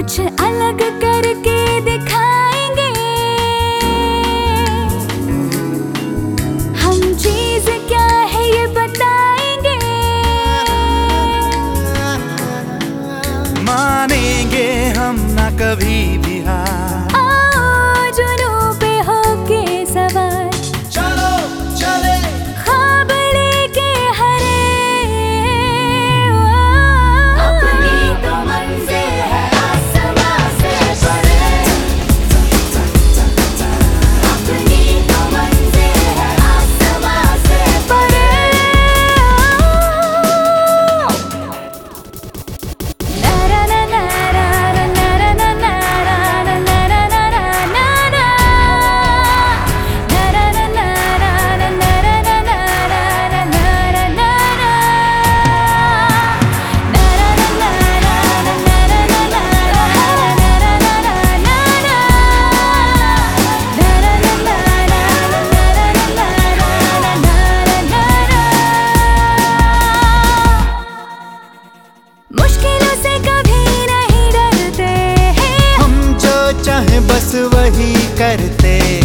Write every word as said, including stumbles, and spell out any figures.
कुछ अलग करके दिखाएंगे। हम चीज क्या है ये बताएंगे। मानेंगे हम ना कभी भी हार। आओ जुनून पे होके सवार, चलो चले ख्वाब लेके हरे। अपनी तो मंजिल है आसमां से परे। अपनी तो मंजिल है आसमां से परे। मुश्किलों से कभी नहीं डरते हैं, हम जो चाहे बस वही करते।